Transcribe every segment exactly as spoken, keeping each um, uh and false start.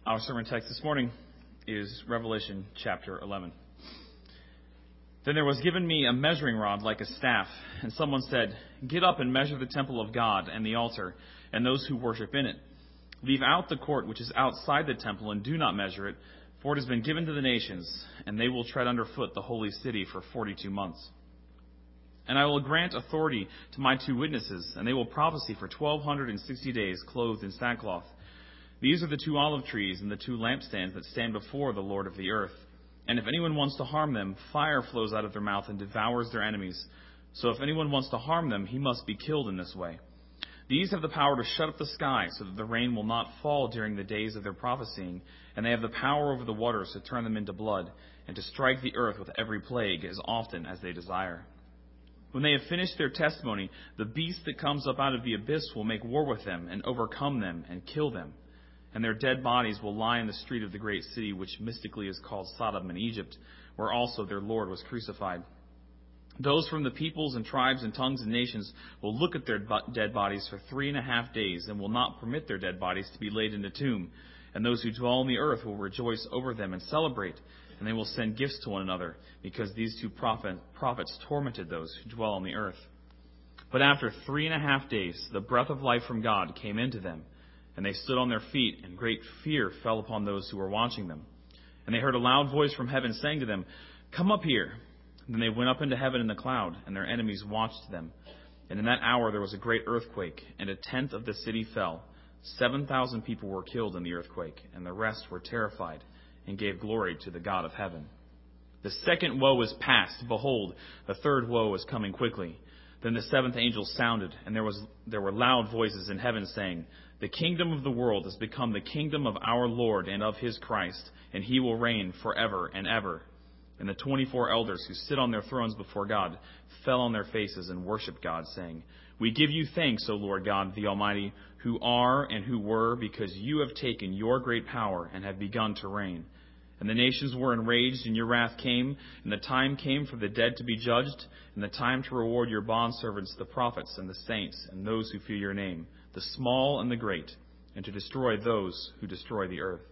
Our sermon text this morning is Revelation chapter eleven. Then there was given me a measuring rod like a staff, and someone said, "Get up and measure the temple of God and the altar, and those who worship in it. Leave out the court which is outside the temple, and do not measure it, for it has been given to the nations, and they will tread underfoot the holy city for forty-two months. And I will grant authority to my two witnesses, and they will prophesy for twelve hundred and sixty days, clothed in sackcloth. These are the two olive trees and the two lampstands that stand before the Lord of the earth. And if anyone wants to harm them, fire flows out of their mouth and devours their enemies. So if anyone wants to harm them, he must be killed in this way. These have the power to shut up the sky so that the rain will not fall during the days of their prophesying, and they have the power over the waters to turn them into blood, and to strike the earth with every plague as often as they desire. When they have finished their testimony, the beast that comes up out of the abyss will make war with them and overcome them and kill them. And their dead bodies will lie in the street of the great city, which mystically is called Sodom and Egypt, where also their Lord was crucified. Those from the peoples and tribes and tongues and nations will look at their dead bodies for three and a half days, and will not permit their dead bodies to be laid in a tomb. And those who dwell on the earth will rejoice over them and celebrate, and they will send gifts to one another, because these two prophet, prophets tormented those who dwell on the earth. But after three and a half days, the breath of life from God came into them, and they stood on their feet, and great fear fell upon those who were watching them. And they heard a loud voice from heaven saying to them, "Come up here." And then they went up into heaven in the cloud, and their enemies watched them. And in that hour there was a great earthquake, and a tenth of the city fell. Seven thousand people were killed in the earthquake, and the rest were terrified, and gave glory to the God of heaven. The second woe is past. Behold, the third woe is coming quickly. Then the seventh angel sounded, and there was there were loud voices in heaven saying, "The kingdom of the world has become the kingdom of our Lord and of his Christ, and he will reign forever and ever." And the twenty-four elders who sit on their thrones before God fell on their faces and worshipped God, saying, "We give you thanks, O Lord God, the Almighty, who are and who were, because you have taken your great power and have begun to reign. And the nations were enraged, and your wrath came, and the time came for the dead to be judged, and the time to reward your bondservants, the prophets and the saints, and those who fear your name, the small and the great, and to destroy those who destroy the earth."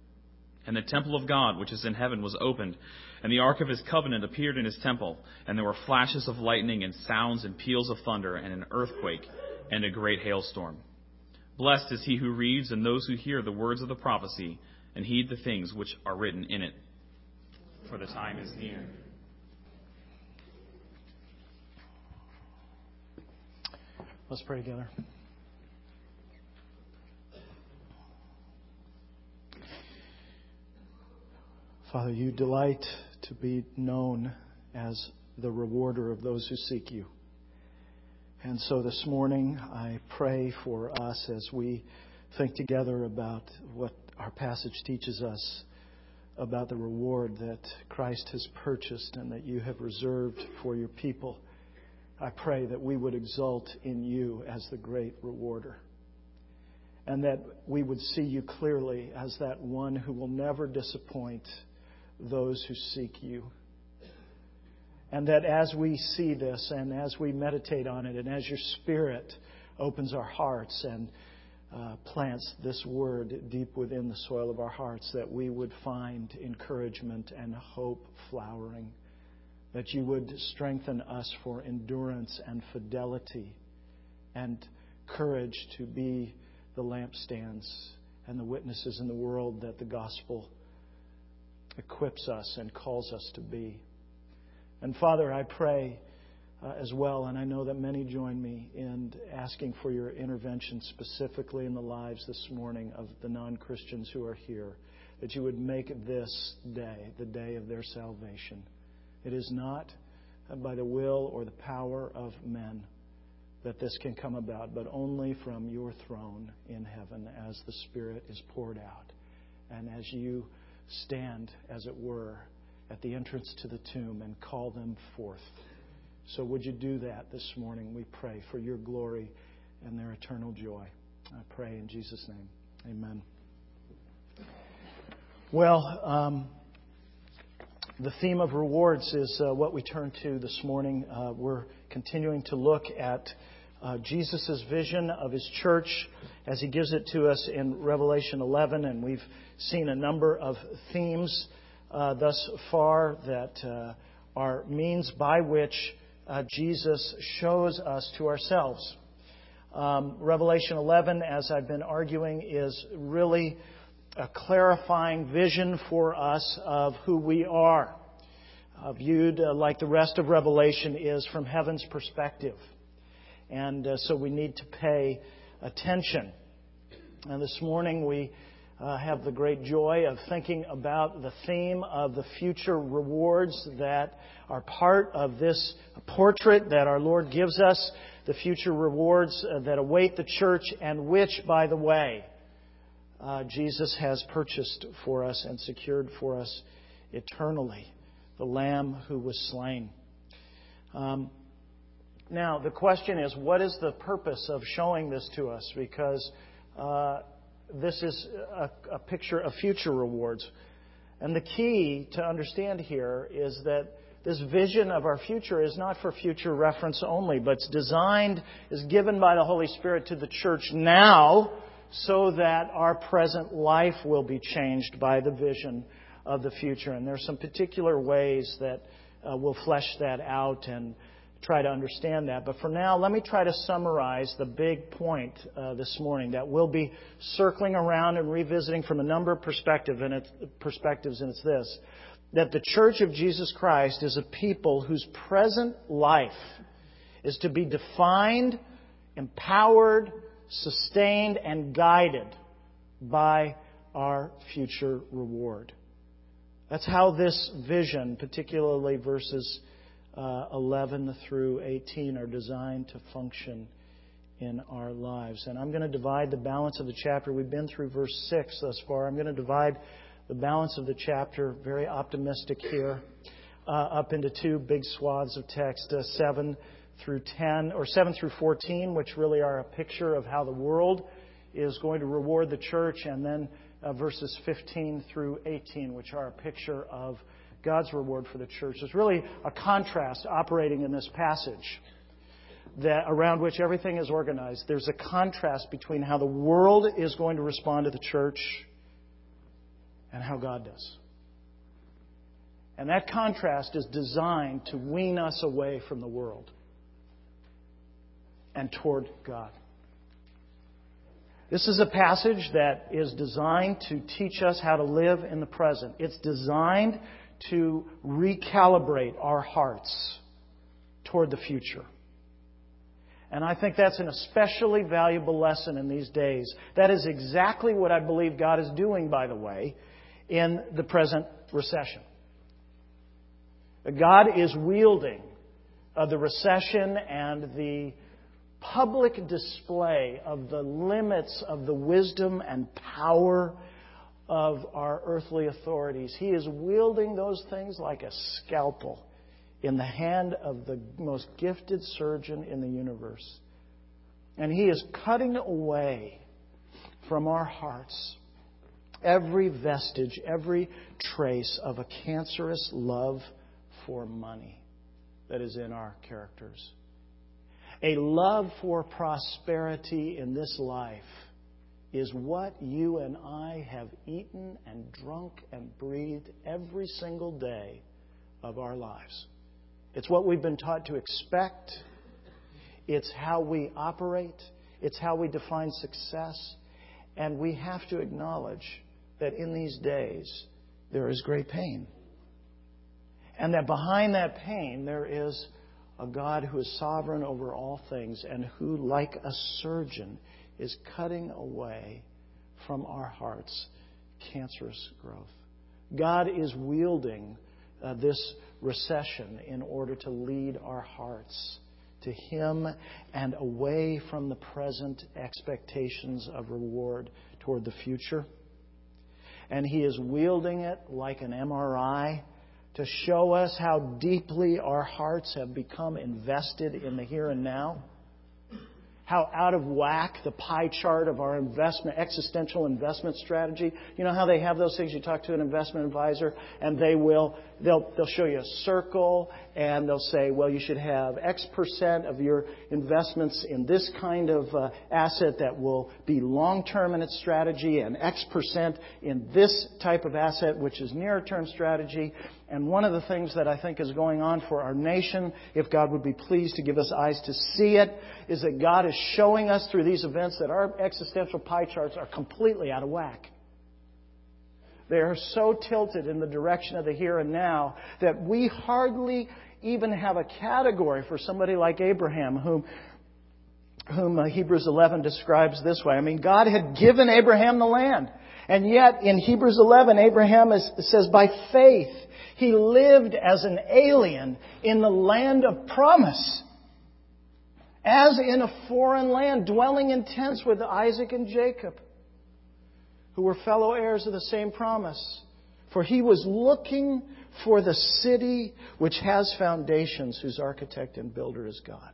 And the temple of God, which is in heaven, was opened, and the ark of his covenant appeared in his temple, and there were flashes of lightning and sounds and peals of thunder and an earthquake and a great hailstorm. Blessed is he who reads and those who hear the words of the prophecy and heed the things which are written in it, for the time is near. Let's pray together. Father, you delight to be known as the rewarder of those who seek you. And so this morning I pray for us as we think together about what our passage teaches us about the reward that Christ has purchased and that you have reserved for your people. I pray that we would exult in you as the great rewarder, and that we would see you clearly as that one who will never disappoint those who seek you. And that as we see this and as we meditate on it, and as your Spirit opens our hearts and uh, plants this word deep within the soil of our hearts, that we would find encouragement and hope flowering. That you would strengthen us for endurance and fidelity and courage to be the lampstands and the witnesses in the world that the gospel equips us and calls us to be. And Father, I pray uh, as well, and I know that many join me in asking for your intervention specifically in the lives this morning of the non-Christians who are here, that you would make this day the day of their salvation. It is not by the will or the power of men that this can come about, but only from your throne in heaven as the Spirit is poured out and as you stand, as it were, at the entrance to the tomb and call them forth. So would you do that this morning, we pray, for your glory and their eternal joy. I pray in Jesus' name. Amen. Well, um, the theme of rewards is uh, what we turn to this morning. Uh, we're continuing to look at uh, Jesus' vision of His church as He gives it to us in Revelation eleven. And we've seen a number of themes uh, thus far that uh, are means by which uh, Jesus shows us to ourselves. Um, Revelation eleven, as I've been arguing, is really a clarifying vision for us of who we are. Uh, viewed uh, like the rest of Revelation is from heaven's perspective. And uh, so we need to pay attention. And this morning we uh, have the great joy of thinking about the theme of the future rewards that are part of this portrait that our Lord gives us, the future rewards uh, that await the church, and which, by the way, uh, Jesus has purchased for us and secured for us eternally. The Lamb who was slain. Um, now, the question is, what is the purpose of showing this to us? Because uh, this is a, a picture of future rewards. And the key to understand here is that this vision of our future is not for future reference only, but it's designed, is given by the Holy Spirit to the church now so that our present life will be changed by the vision of the future. And there are some particular ways that uh, we'll flesh that out and try to understand that. But for now, let me try to summarize the big point uh, this morning that we'll be circling around and revisiting from a number of perspective and it's, perspectives, and it's this: that the Church of Jesus Christ is a people whose present life is to be defined, empowered, sustained, and guided by our future reward. That's how this vision, particularly verses uh, eleven through eighteen, are designed to function in our lives. And I'm going to divide the balance of the chapter. We've been through verse six thus far. I'm going to divide the balance of the chapter, very optimistic here, uh, up into two big swaths of text, uh, seven through ten, or seven through fourteen, which really are a picture of how the world is going to reward the church, and then Uh, verses fifteen through eighteen, which are a picture of God's reward for the church. There's really a contrast operating in this passage that around which everything is organized. There's a contrast between how the world is going to respond to the church and how God does. And that contrast is designed to wean us away from the world and toward God. This is a passage that is designed to teach us how to live in the present. It's designed to recalibrate our hearts toward the future. And I think that's an especially valuable lesson in these days. That is exactly what I believe God is doing, by the way, in the present recession. God is wielding uh, the recession and the public display of the limits of the wisdom and power of our earthly authorities. He is wielding those things like a scalpel in the hand of the most gifted surgeon in the universe. And He is cutting away from our hearts every vestige, every trace of a cancerous love for money that is in our characters. A love for prosperity in this life is what you and I have eaten and drunk and breathed every single day of our lives. It's what we've been taught to expect. It's how we operate. It's how we define success. And we have to acknowledge that in these days there is great pain. And that behind that pain there is a God who is sovereign over all things and who, like a surgeon, is cutting away from our hearts cancerous growth. God is wielding uh, this recession in order to lead our hearts to Him and away from the present expectations of reward toward the future. And He is wielding it like an M R I to show us how deeply our hearts have become invested in the here and now. how out of whack the pie chart of our investment, existential investment strategy. You know how they have those things? You talk to an investment advisor and they will, they'll, they'll show you a circle and they'll say, well, you should have X percent of your investments in this kind of uh, asset that will be long-term in its strategy and X percent in this type of asset, which is near-term strategy. And one of the things that I think is going on for our nation, if God would be pleased to give us eyes to see it, is that God is showing us through these events that our existential pie charts are completely out of whack. They are so tilted in the direction of the here and now that we hardly even have a category for somebody like Abraham, whom whom uh, Hebrews eleven describes this way. I mean, God had given Abraham the land. And yet, in Hebrews eleven, Abraham is, says, by faith, he lived as an alien in the land of promise, as in a foreign land, dwelling in tents with Isaac and Jacob, who were fellow heirs of the same promise. For he was looking for the city which has foundations, whose architect and builder is God.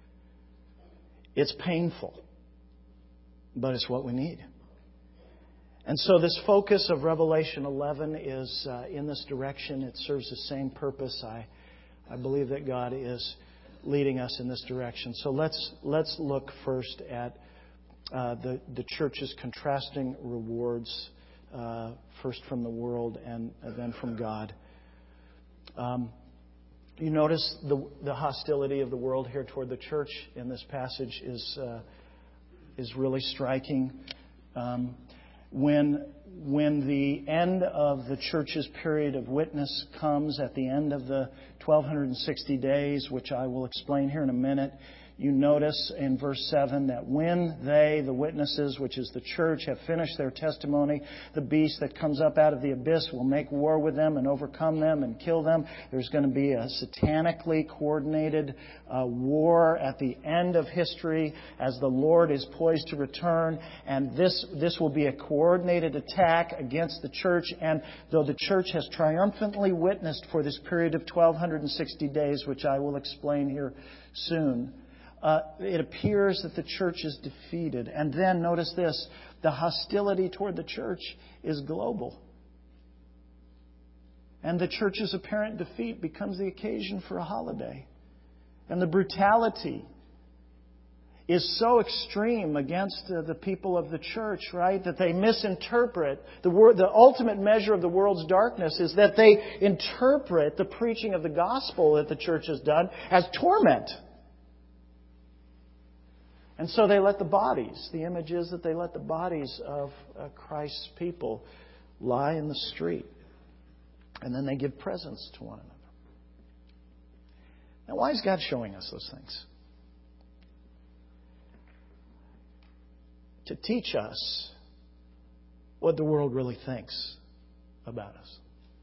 It's painful, but it's what we need. And so this focus of Revelation eleven is uh, in this direction. It serves the same purpose. I, I believe that God is leading us in this direction. So let's let's look first at uh, the the church's contrasting rewards, uh, first from the world and, and then from God. Um, you notice the the hostility of the world here toward the church in this passage is uh, is really striking. Um, When when the end of the church's period of witness comes at the end of the twelve sixty days, which I will explain here in a minute, you notice in verse seven that when they, the witnesses, which is the church, have finished their testimony, the beast that comes up out of the abyss will make war with them and overcome them and kill them. There's going to be a satanically coordinated uh, war at the end of history as the Lord is poised to return. And this, this will be a coordinated attack against the church. And though the church has triumphantly witnessed for this period of twelve sixty days, which I will explain here soon, Uh, it appears that the church is defeated. And then, notice this, the hostility toward the church is global. And the church's apparent defeat becomes the occasion for a holiday. And the brutality is so extreme against uh, the people of the church, right, that they misinterpret the word. The ultimate measure of the world's darkness is that they interpret the preaching of the gospel that the church has done as torment. And so they let the bodies, the image is that they let the bodies of uh, Christ's people lie in the street. And then they give presents to one another. Now, why is God showing us those things? To teach us what the world really thinks about us.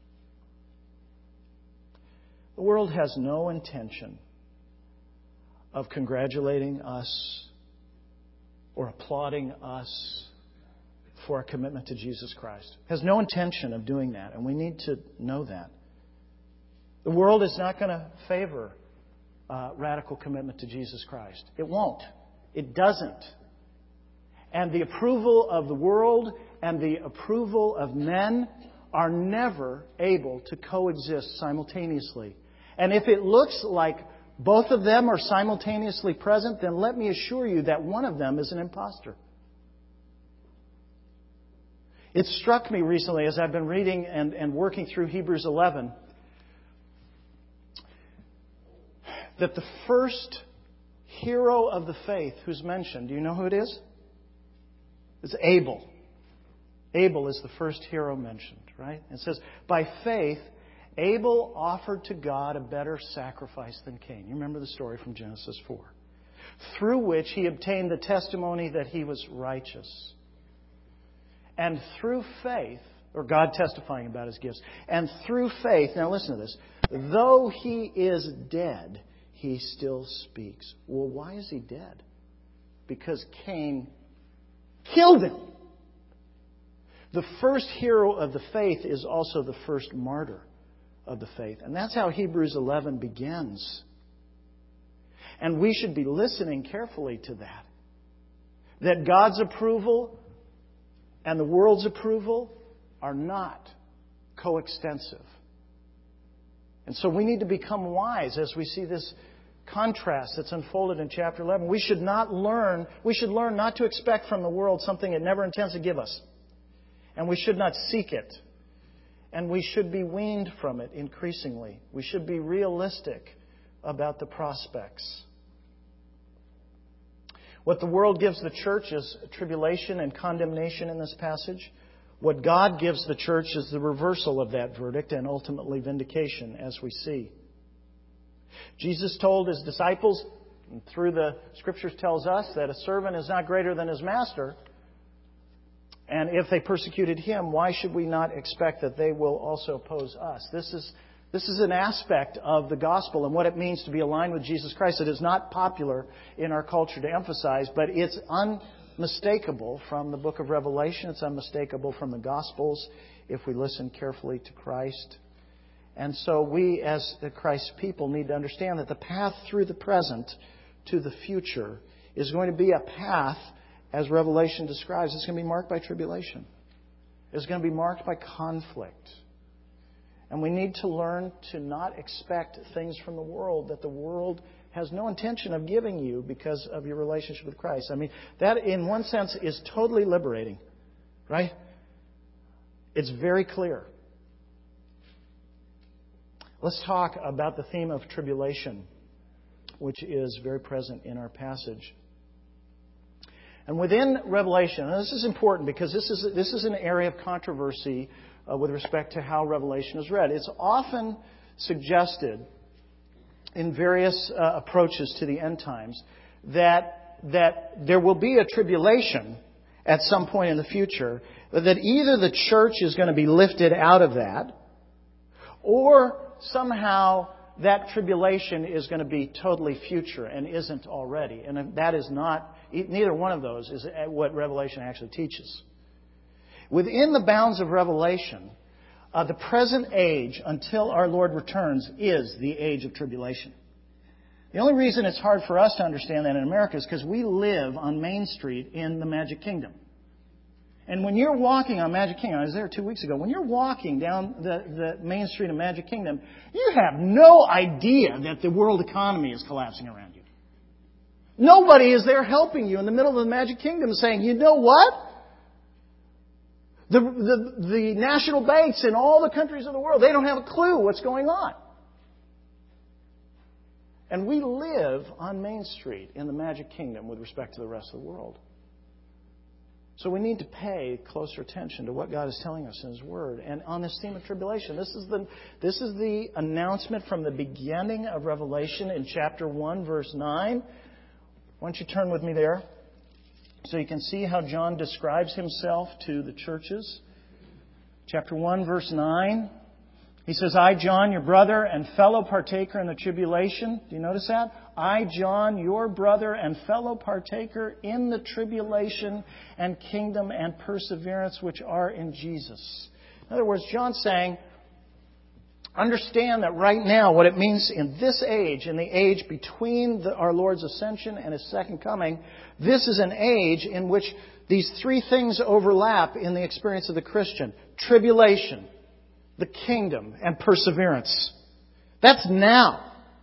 The world has no intention of congratulating us or applauding us for our commitment to Jesus Christ. Has no intention of doing that, and we need to know that. The world is not going to favor uh, radical commitment to Jesus Christ. It won't. It doesn't. And the approval of the world and the approval of men are never able to coexist simultaneously. And if it looks like both of them are simultaneously present, then let me assure you that one of them is an imposter. It struck me recently as I've been reading and, and working through Hebrews eleven that the first hero of the faith who's mentioned, do you know who it is? It's Abel. Abel is the first hero mentioned, right? It says, by faith, Abel offered to God a better sacrifice than Cain. You remember the story from Genesis four. Through which he obtained the testimony that he was righteous. And through faith, or God testifying about his gifts, and through faith, now listen to this, though he is dead, he still speaks. Well, why is he dead? Because Cain killed him. The first hero of the faith is also the first martyr of the faith. And that's how Hebrews eleven begins. And we should be listening carefully to that. that God's approval and the world's approval are not coextensive. And so we need to become wise as we see this contrast that's unfolded in chapter eleven. We should not learn, we should learn not to expect from the world something it never intends to give us. And we should not seek it. And we should be weaned from it increasingly. We should be realistic about the prospects. What the world gives the church is tribulation and condemnation in this passage. What God gives the church is the reversal of that verdict and ultimately vindication, as we see. Jesus told His disciples, and through the Scriptures tells us, that a servant is not greater than his master. And if they persecuted Him, why should we not expect that they will also oppose us? This is, this is an aspect of the gospel and what it means to be aligned with Jesus Christ. It is not popular in our culture to emphasize, but it's unmistakable from the book of Revelation. It's unmistakable from the Gospels if we listen carefully to Christ. And so we, as the Christ's people, need to understand that the path through the present to the future is going to be a path, as Revelation describes, it's going to be marked by tribulation. It's going to be marked by conflict. And we need to learn to not expect things from the world that the world has no intention of giving you because of your relationship with Christ. I mean, that in one sense is totally liberating, right? It's very clear. Let's talk about the theme of tribulation, which is very present in our passage. And within Revelation, and this is important because this is this is an area of controversy uh, with respect to how Revelation is read. It's often suggested in various uh, approaches to the end times that that there will be a tribulation at some point in the future, but that either the church is going to be lifted out of that, or somehow that tribulation is going to be totally future and isn't already. And that is not, neither one of those is what Revelation actually teaches. Within the bounds of Revelation, uh, the present age until our Lord returns is the age of tribulation. The only reason it's hard for us to understand that in America is because we live on Main Street in the Magic Kingdom. And when you're walking on Magic Kingdom, I was there two weeks ago, when you're walking down the, the Main Street of Magic Kingdom, you have no idea that the world economy is collapsing around you. Nobody is there helping you in the middle of the Magic Kingdom saying, you know what? The, the, the national banks in all the countries of the world, they don't have a clue what's going on. And we live on Main Street in the Magic Kingdom with respect to the rest of the world. So we need to pay closer attention to what God is telling us in His Word. And on this theme of tribulation, this is the this is the announcement from the beginning of Revelation in chapter one, verse nine. Why don't you turn with me there so you can see how John describes himself to the churches. Chapter one, verse nine. He says, I, John, your brother and fellow partaker in the tribulation. Do you notice that? I, John, your brother and fellow partaker in the tribulation and kingdom and perseverance which are in Jesus. In other words, John's saying, understand that right now what it means in this age, in the age between the, our Lord's ascension and His second coming, this is an age in which these three things overlap in the experience of the Christian. Tribulation, the kingdom, and perseverance. That's now.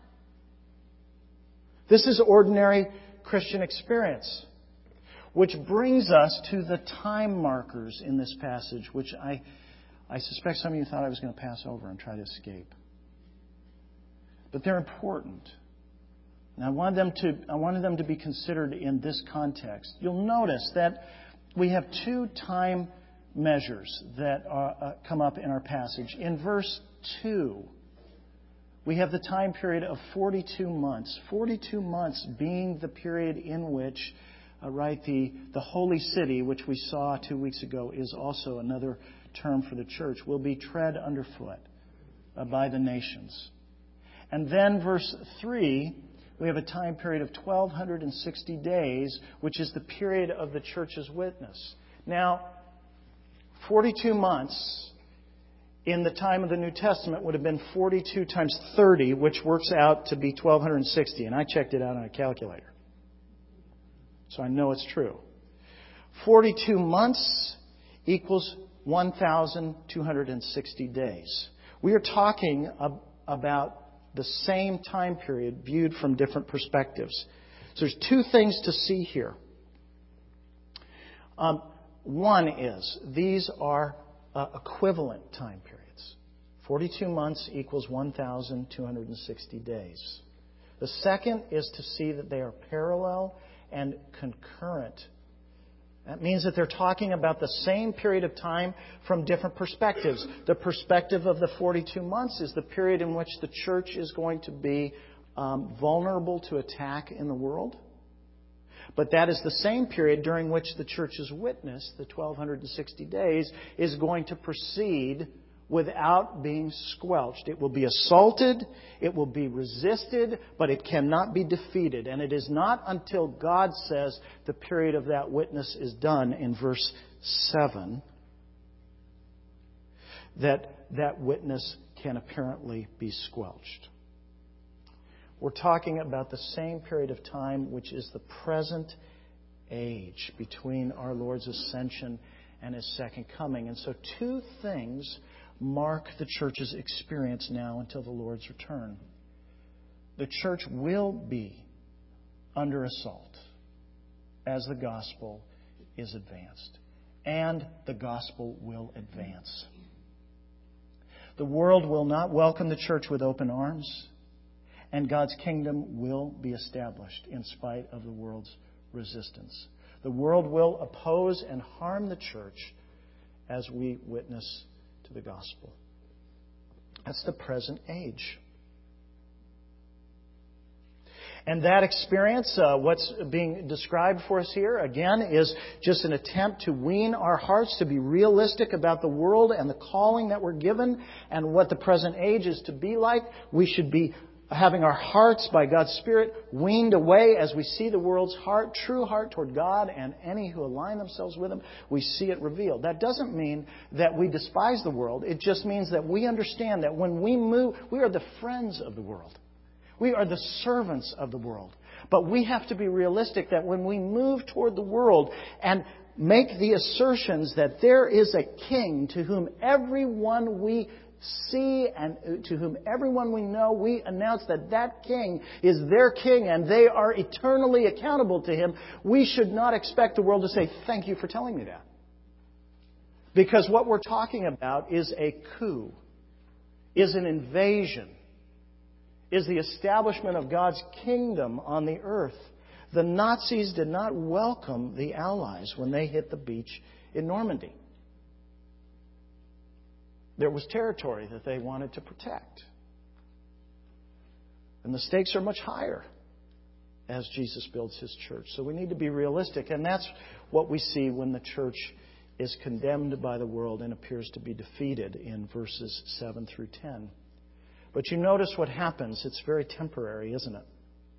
This is ordinary Christian experience. Which brings us to the time markers in this passage, which I, I suspect some of you thought I was going to pass over and try to escape. But they're important. And I wanted them to, I wanted them to be considered in this context. You'll notice that we have two time measures that are, uh, come up in our passage. In verse two, we have the time period of forty-two months. forty-two months being the period in which, uh, right, the, the holy city, which we saw two weeks ago, is also another term for the church, will be tread underfoot uh, by the nations. And then verse three, we have a time period of twelve sixty days, which is the period of the church's witness. Now, forty-two months in the time of the New Testament would have been forty-two times thirty, which works out to be twelve sixty. And I checked it out on a calculator. So I know it's true. forty-two months equals one thousand two hundred sixty days. We are talking ab- about the same time period viewed from different perspectives. So there's two things to see here. Um, one is these are uh, equivalent time periods. forty-two months equals one thousand two hundred sixty days. The second is to see that they are parallel and concurrent. That means that they're talking about the same period of time from different perspectives. The perspective of the forty-two months is the period in which the church is going to be um, vulnerable to attack in the world. But that is the same period during which the church's witness, the twelve sixty days, is going to proceed without being squelched. It will be assaulted, it will be resisted, but it cannot be defeated. And it is not until God says the period of that witness is done in verse seven that that witness can apparently be squelched. We're talking about the same period of time, which is the present age between our Lord's ascension and His second coming. And so two things mark the church's experience now until the Lord's return. The church will be under assault as the gospel is advanced. And the gospel will advance. The world will not welcome the church with open arms. And God's kingdom will be established in spite of the world's resistance. The world will oppose and harm the church as we witness to the gospel. That's the present age. And that experience, uh, what's being described for us here, again, is just an attempt to wean our hearts to be realistic about the world and the calling that we're given and what the present age is to be like. We should be having our hearts, by God's Spirit, weaned away as we see the world's heart, true heart toward God and any who align themselves with Him. We see it revealed. That doesn't mean that we despise the world. It just means that we understand that when we move, we are the friends of the world. We are the servants of the world. But we have to be realistic that when we move toward the world and make the assertions that there is a king to whom everyone we see and to whom everyone we know, we announce that that king is their king and they are eternally accountable to him, we should not expect the world to say, thank you for telling me that. Because what we're talking about is a coup, is an invasion, is the establishment of God's kingdom on the earth. The Nazis did not welcome the Allies when they hit the beach in Normandy. There was territory that they wanted to protect. And the stakes are much higher as Jesus builds His church. So we need to be realistic. And that's what we see when the church is condemned by the world and appears to be defeated in verses seven through ten. But you notice what happens. It's very temporary, isn't it?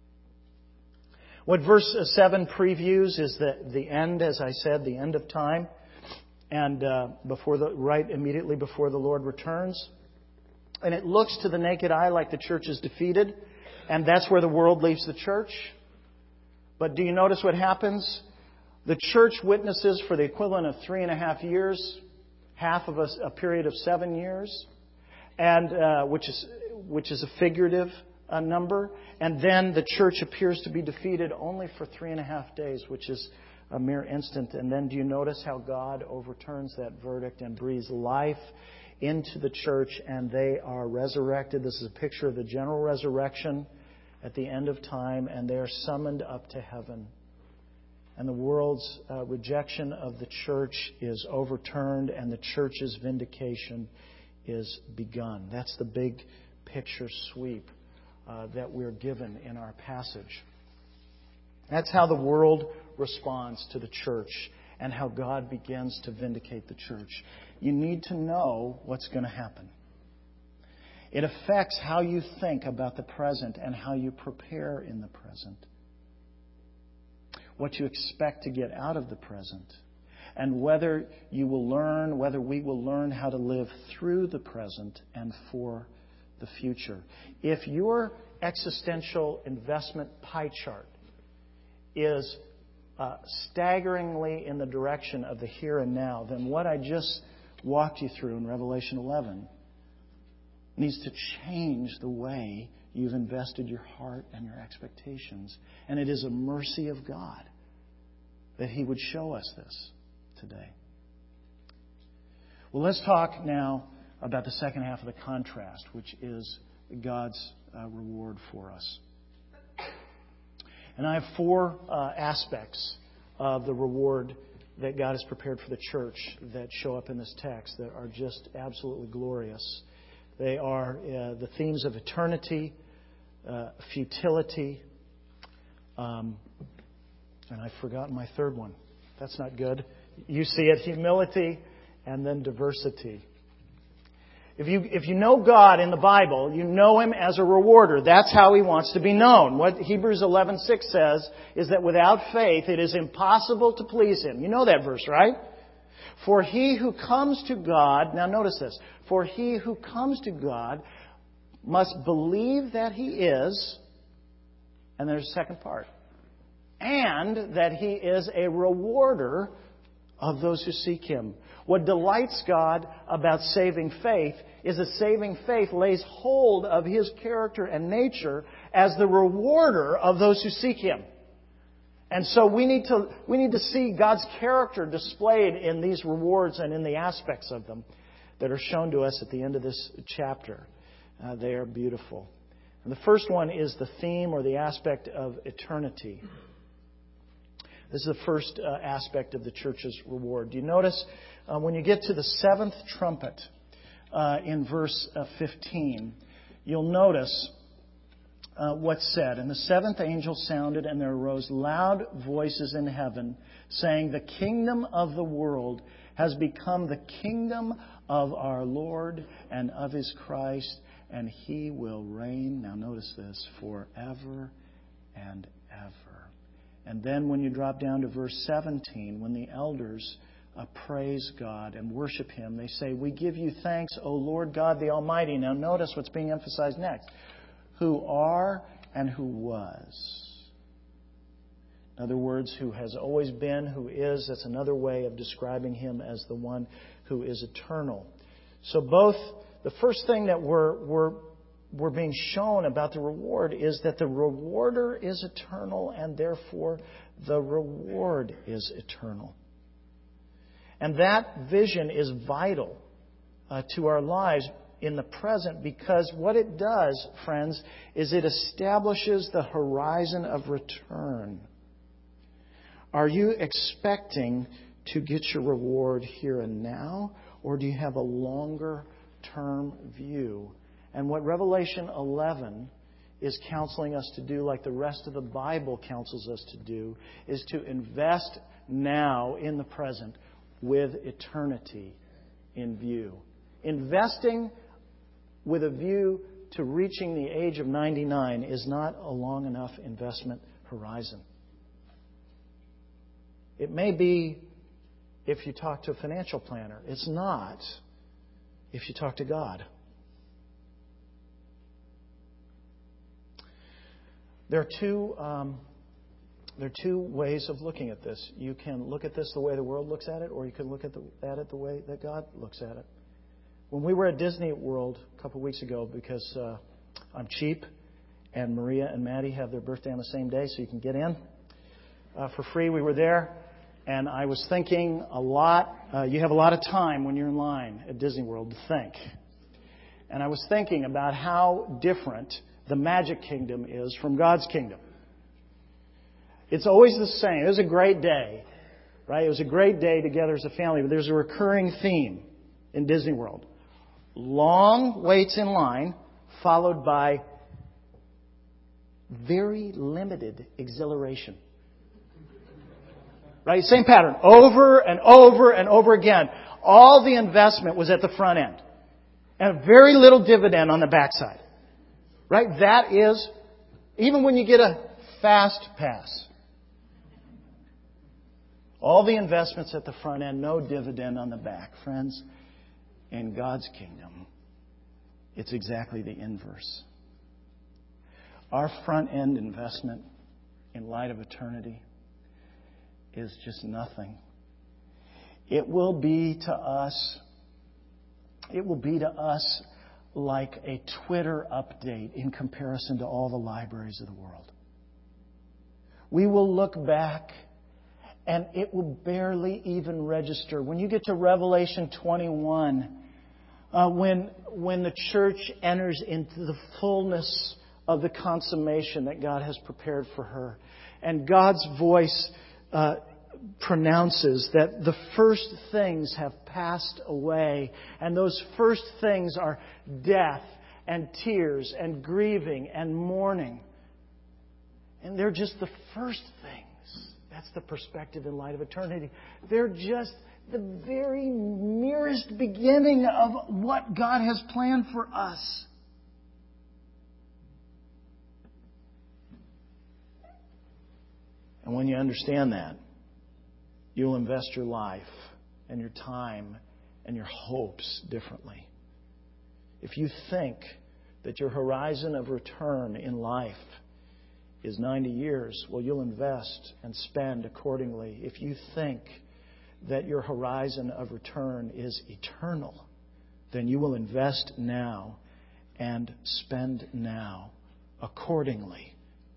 What verse seven previews is the, the end, as I said, the end of time. And uh, before the right immediately before the Lord returns. And it looks to the naked eye like the church is defeated. And that's where the world leaves the church. But do you notice what happens? The church witnesses for the equivalent of three and a half years. Half of a, a period of seven years. And uh, which is which is a figurative uh, number. And then the church appears to be defeated only for three and a half days, which is a mere instant. And then do you notice how God overturns that verdict and breathes life into the church and they are resurrected? This is a picture of the general resurrection at the end of time, and they are summoned up to heaven. And the world's uh, rejection of the church is overturned and the church's vindication is begun. That's the big picture sweep uh, that we're given in our passage. That's how the world responds to the church and how God begins to vindicate the church. You need to know what's going to happen. It affects how you think about the present and how you prepare in the present. What you expect to get out of the present. And whether you will learn, whether we will learn how to live through the present and for the future. If your existential investment pie chart is uh, staggeringly in the direction of the here and now, then what I just walked you through in Revelation eleven needs to change the way you've invested your heart and your expectations. And it is a mercy of God that He would show us this today. Well, let's talk now about the second half of the contrast, which is God's uh, reward for us. And I have four uh, aspects of the reward that God has prepared for the church that show up in this text that are just absolutely glorious. They are uh, the themes of eternity, uh, futility, um, and I've forgotten my third one. That's not good. You see it, humility, and then diversity. If you, if you know God in the Bible, you know Him as a rewarder. That's how He wants to be known. What Hebrews eleven six says is that without faith it is impossible to please Him. You know that verse, right? For he who comes to God, now notice this, for he who comes to God must believe that He is, and there's a second part, and that He is a rewarder of those who seek Him. What delights God about saving faith is that saving faith lays hold of His character and nature as the rewarder of those who seek Him. And so we need to we need to see God's character displayed in these rewards and in the aspects of them that are shown to us at the end of this chapter. Uh, they are beautiful. And the first one is the theme or the aspect of eternity. This is the first uh, aspect of the church's reward. Do you notice uh, when you get to the seventh trumpet uh, in verse uh, fifteen, you'll notice uh, what's said. And the seventh angel sounded, and there arose loud voices in heaven, saying, "The kingdom of the world has become the kingdom of our Lord and of His Christ, and He will reign," now notice this, "forever and ever." And then when you drop down to verse seventeen, when the elders uh, praise God and worship Him, they say, "We give you thanks, O Lord God the Almighty." Now notice what's being emphasized next. "Who are and who was." In other words, who has always been, who is. That's another way of describing Him as the one who is eternal. So both, the first thing that we're, we're we're being shown about the reward is that the rewarder is eternal, and therefore the reward is eternal. And that vision is vital uh, to our lives in the present, because what it does, friends, is it establishes the horizon of return. Are you expecting to get your reward here and now, or do you have a longer term view? And what Revelation eleven is counseling us to do, like the rest of the Bible counsels us to do, is to invest now in the present with eternity in view. Investing with a view to reaching the age of ninety-nine is not a long enough investment horizon. It may be if you talk to a financial planner. It's not if you talk to God. There are two um, there are two ways of looking at this. You can look at this the way the world looks at it, or you can look at, the, at it the way that God looks at it. When we were at Disney World a couple of weeks ago, because uh, I'm cheap, and Maria and Maddie have their birthday on the same day, so you can get in uh, for free. We were there, and I was thinking a lot. Uh, you have a lot of time when you're in line at Disney World to think. And I was thinking about how different the Magic Kingdom is from God's kingdom. It's always the same. It was a great day, right? It was a great day together as a family. But there's a recurring theme in Disney World. Long waits in line, followed by very limited exhilaration. Right? Same pattern. Over and over and over again. All the investment was at the front end. And very little dividend on the backside. Right? That is, even when you get a fast pass, all the investments at the front end, no dividend on the back. Friends, in God's kingdom, it's exactly the inverse. Our front end investment in light of eternity is just nothing. It will be to us, it will be to us like a Twitter update in comparison to all the libraries of the world. We will look back and it will barely even register. When you get to Revelation twenty-one, uh, when, when the church enters into the fullness of the consummation that God has prepared for her, and God's voice uh, pronounces that the first things have passed away, and those first things are death and tears and grieving and mourning. And they're just the first things. That's the perspective in light of eternity. They're just the very merest beginning of what God has planned for us. And when you understand that, you'll invest your life and your time and your hopes differently. If you think that your horizon of return in life is ninety years, well, you'll invest and spend accordingly. If you think that your horizon of return is eternal, then you will invest now and spend now accordingly.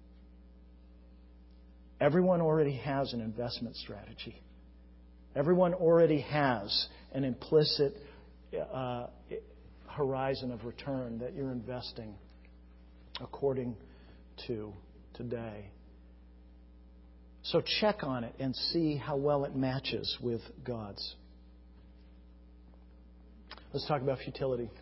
Everyone already has an investment strategy. Everyone already has an implicit uh, horizon of return that you're investing according to today. So check on it and see how well it matches with God's. Let's talk about futility.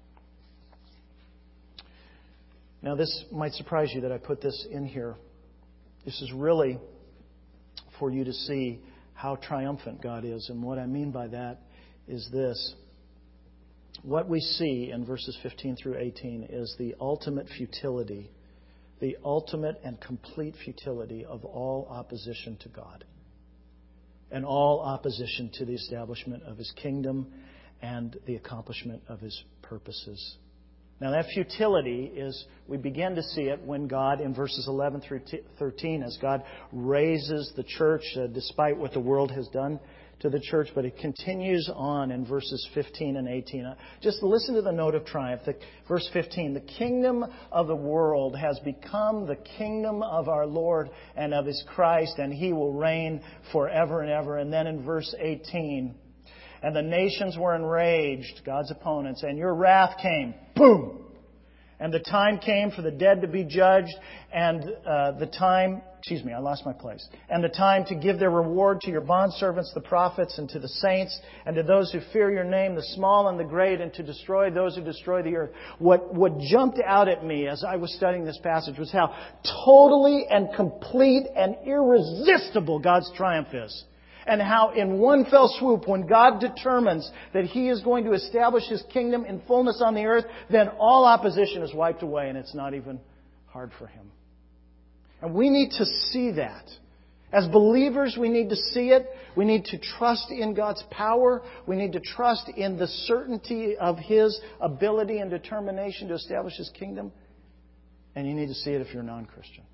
Now, this might surprise you that I put this in here. This is really for you to see how triumphant God is. And what I mean by that is this. What we see in verses fifteen through eighteen is the ultimate futility, the ultimate and complete futility of all opposition to God and all opposition to the establishment of His kingdom and the accomplishment of His purposes. Now that futility is, we begin to see it when God, in verses eleven through thirteen, as God raises the church, uh, despite what the world has done to the church, but it continues on in verses fifteen and eighteen. Uh, just listen to the note of triumph. The, verse fifteen, the kingdom of the world has become the kingdom of our Lord and of His Christ, and He will reign forever and ever. And then in verse eighteen, and the nations were enraged, God's opponents, and your wrath came. Boom! And the time came for the dead to be judged, and uh, the time, excuse me, I lost my place. And the time to give their reward to your bondservants, the prophets, and to the saints, and to those who fear your name, the small and the great, and to destroy those who destroy the earth. What, what jumped out at me as I was studying this passage was how totally and complete and irresistible God's triumph is. And how in one fell swoop, when God determines that He is going to establish His kingdom in fullness on the earth, then all opposition is wiped away and it's not even hard for Him. And we need to see that. As believers, we need to see it. We need to trust in God's power. We need to trust in the certainty of His ability and determination to establish His kingdom. And you need to see it if you're a non-Christian.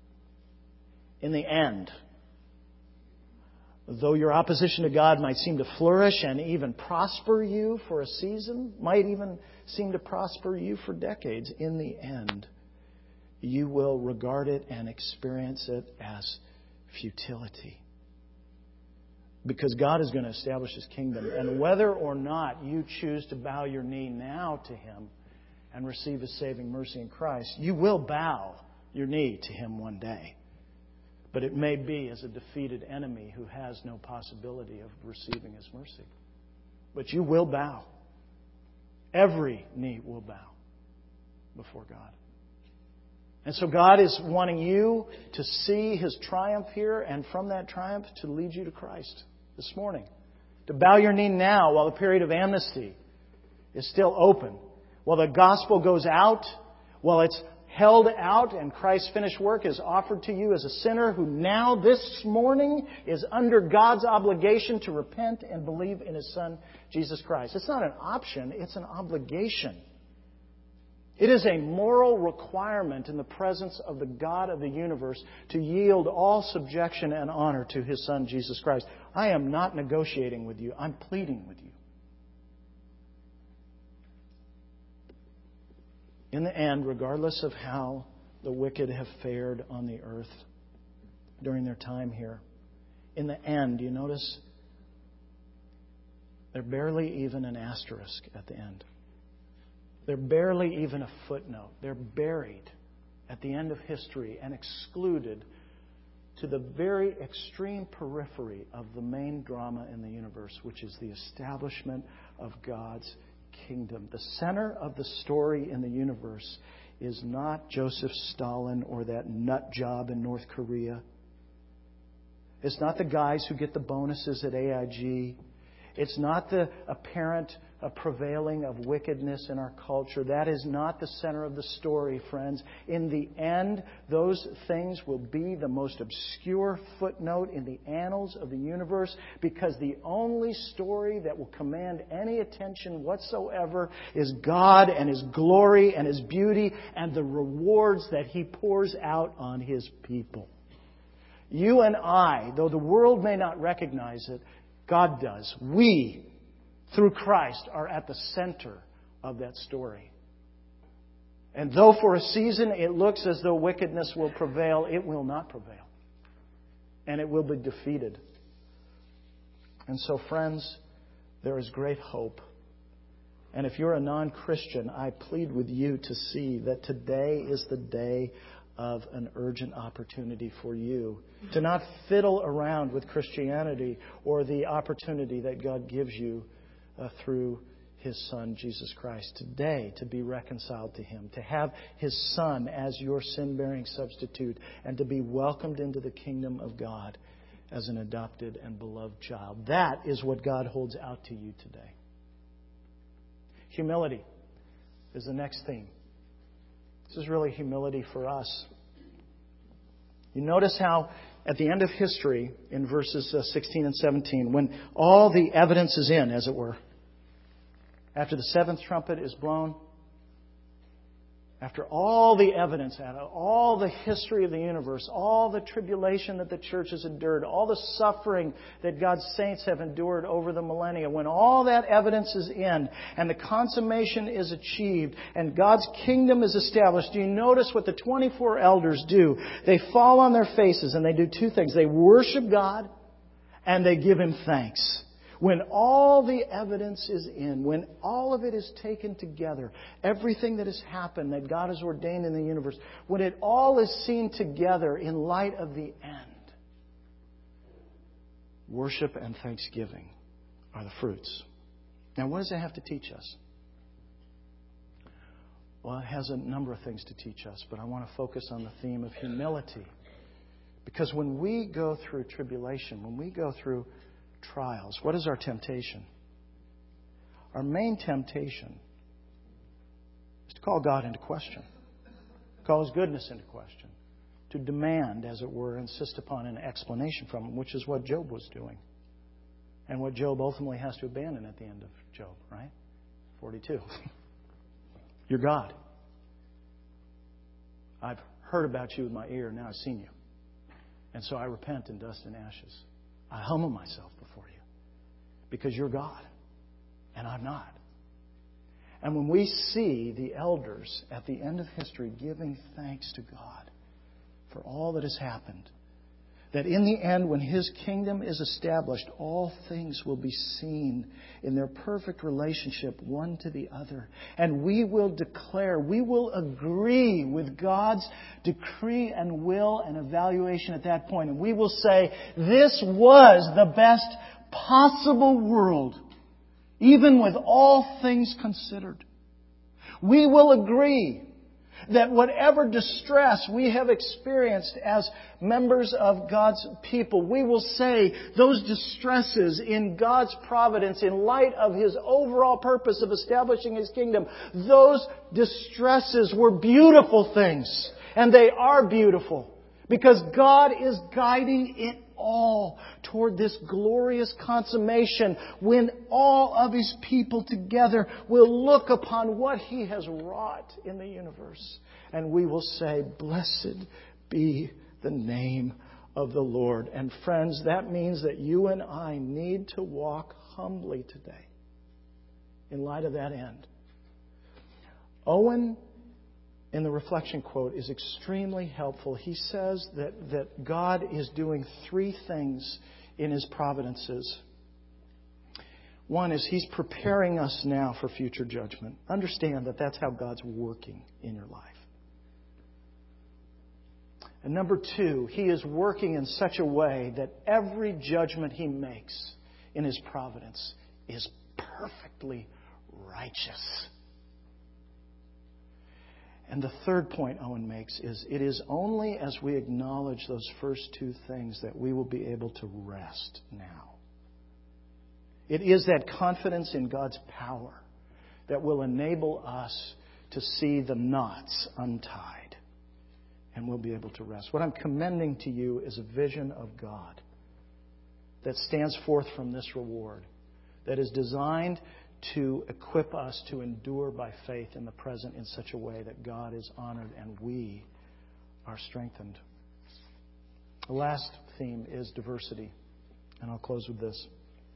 In the end, though your opposition to God might seem to flourish and even prosper you for a season, might even seem to prosper you for decades, in the end, you will regard it and experience it as futility. Because God is going to establish His kingdom. And whether or not you choose to bow your knee now to Him and receive His saving mercy in Christ, you will bow your knee to Him one day. But it may be as a defeated enemy who has no possibility of receiving His mercy. But you will bow. Every knee will bow before God. And so God is wanting you to see His triumph here, and from that triumph to lead you to Christ this morning. To bow your knee now while the period of amnesty is still open. While the gospel goes out, while it's held out and Christ's finished work is offered to you as a sinner who now, this morning, is under God's obligation to repent and believe in His Son, Jesus Christ. It's not an option, it's an obligation. It is a moral requirement in the presence of the God of the universe to yield all subjection and honor to His Son, Jesus Christ. I am not negotiating with you. I'm pleading with you. In the end, regardless of how the wicked have fared on the earth during their time here, in the end, you notice they're barely even an asterisk at the end. They're barely even a footnote. They're buried at the end of history and excluded to the very extreme periphery of the main drama in the universe, which is the establishment of God's kingdom. The center of the story in the universe is not Joseph Stalin or that nut job in North Korea. It's not the guys who get the bonuses at A I G. It's not the apparent uh, prevailing of wickedness in our culture. That is not the center of the story, friends. In the end, those things will be the most obscure footnote in the annals of the universe, because the only story that will command any attention whatsoever is God and His glory and His beauty and the rewards that He pours out on His people. You and I, though the world may not recognize it, God does. We, through Christ, are at the center of that story. And though for a season it looks as though wickedness will prevail, it will not prevail. And it will be defeated. And so, friends, there is great hope. And if you're a non-Christian, I plead with you to see that today is the day of an urgent opportunity for you to not fiddle around with Christianity or the opportunity that God gives you uh, through His Son, Jesus Christ. Today, to be reconciled to Him, to have His Son as your sin-bearing substitute, and to be welcomed into the kingdom of God as an adopted and beloved child. That is what God holds out to you today. Humility is the next theme. This is really humility for us. You notice how at the end of history, in verses sixteen and seventeen, when all the evidence is in, as it were, after the seventh trumpet is blown, after all the evidence, all the history of the universe, all the tribulation that the church has endured, all the suffering that God's saints have endured over the millennia, when all that evidence is in and the consummation is achieved and God's kingdom is established, do you notice what the twenty-four elders do? They fall on their faces and they do two things. They worship God and they give Him thanks. When all the evidence is in, when all of it is taken together, everything that has happened that God has ordained in the universe, when it all is seen together in light of the end, worship and thanksgiving are the fruits. Now, what does that have to teach us? Well, it has a number of things to teach us, but I want to focus on the theme of humility. Because when we go through tribulation, when we go through trials, what is our temptation? Our main temptation is to call God into question, call His goodness into question, to demand, as it were, insist upon an explanation from Him, which is what Job was doing, and what Job ultimately has to abandon at the end of Job, right? forty-two. You're God. I've heard about you with my ear, now I've seen you. And so I repent in dust and ashes. I humble myself before you because you're God and I'm not. And when we see the elders at the end of history giving thanks to God for all that has happened, that in the end, when His kingdom is established, all things will be seen in their perfect relationship one to the other. And we will declare, we will agree with God's decree and will and evaluation at that point. And we will say, this was the best possible world, even with all things considered. We will agree that whatever distress we have experienced as members of God's people, we will say those distresses in God's providence, in light of His overall purpose of establishing His kingdom, those distresses were beautiful things. And they are beautiful because God is guiding it all toward this glorious consummation when all of His people together will look upon what He has wrought in the universe. And we will say, "Blessed be the name of the Lord." And friends, that means that you and I need to walk humbly today in light of that end. Owen, in the reflection quote, is extremely helpful. He says that, that God is doing three things in His providences. One is He's preparing us now for future judgment. Understand that that's how God's working in your life. And number two, He is working in such a way that every judgment He makes in His providence is perfectly righteous. And the third point Owen makes is it is only as we acknowledge those first two things that we will be able to rest now. It is that confidence in God's power that will enable us to see the knots untied, and we'll be able to rest. What I'm commending to you is a vision of God that stands forth from this reward, that is designed to equip us to endure by faith in the present in such a way that God is honored and we are strengthened. The last theme is diversity, and I'll close with this.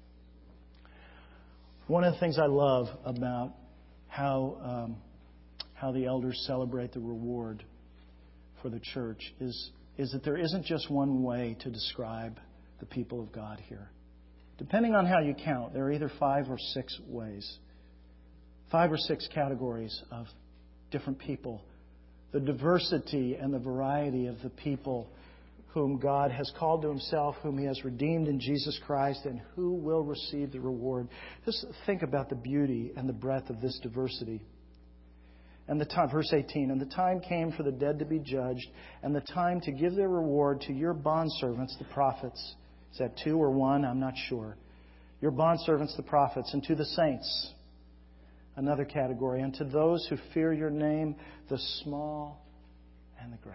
One of the things I love about how um, how the elders celebrate the reward for the church is, is that there isn't just one way to describe the people of God here. Depending on how you count, there are either five or six ways, five or six categories of different people. The diversity and the variety of the people whom God has called to Himself, whom He has redeemed in Jesus Christ, and who will receive the reward. Just think about the beauty and the breadth of this diversity. And the time, verse eighteen, and the time came for the dead to be judged, and the time to give their reward to your bondservants, the prophets. Is that two or one? I'm not sure. Your bondservants, the prophets, and to the saints, another category, and to those who fear your name, the small and the great.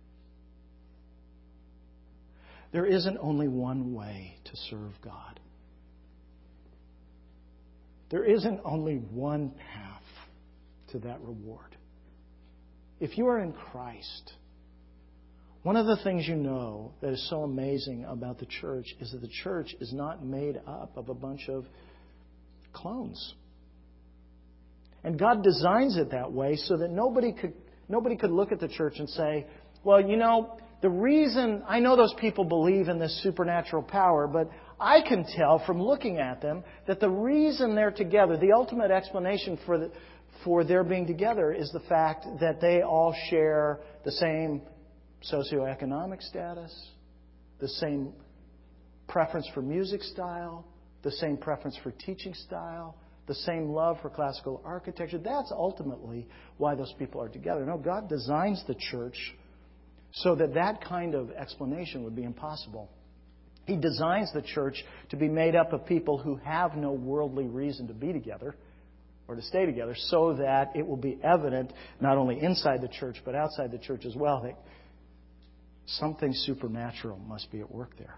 There isn't only one way to serve God. There isn't only one path to that reward. If you are in Christ, one of the things you know that is so amazing about the church is that the church is not made up of a bunch of clones. And God designs it that way so that nobody could nobody could look at the church and say, well, you know, the reason I know those people believe in this supernatural power, but I can tell from looking at them that the reason they're together, the ultimate explanation for the, for their being together is the fact that they all share the same socioeconomic status, the same preference for music style, the same preference for teaching style, the same love for classical architecture. That's ultimately why those people are together. No, God designs the church so that that kind of explanation would be impossible. He designs the church to be made up of people who have no worldly reason to be together or to stay together, so that it will be evident not only inside the church but outside the church as well that something supernatural must be at work there.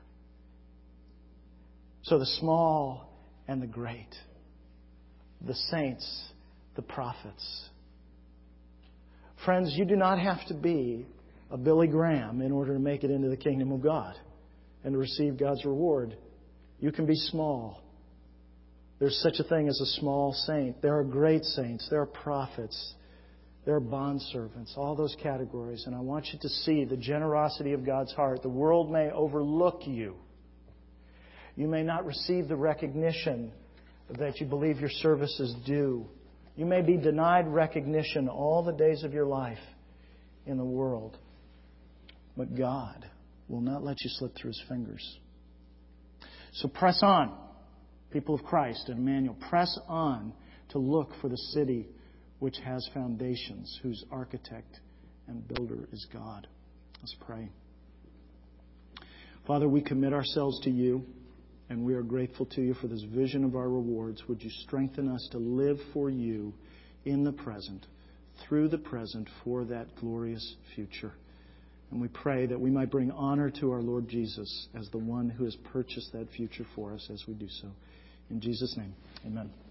So the small and the great, the saints, the prophets. Friends, you do not have to be a Billy Graham in order to make it into the kingdom of God and to receive God's reward. You can be small. There's such a thing as a small saint. There are great saints. There are prophets. There are bondservants. All those categories. And I want you to see the generosity of God's heart. The world may overlook you. You may not receive the recognition that you believe your service is due. You may be denied recognition all the days of your life in the world. But God will not let you slip through His fingers. So press on, people of Christ and Emmanuel. Press on to look for the city which has foundations, whose architect and builder is God. Let's pray. Father, we commit ourselves to You, and we are grateful to You for this vision of our rewards. Would You strengthen us to live for You in the present, through the present, for that glorious future. And we pray that we might bring honor to our Lord Jesus as the one who has purchased that future for us as we do so. In Jesus' name, amen.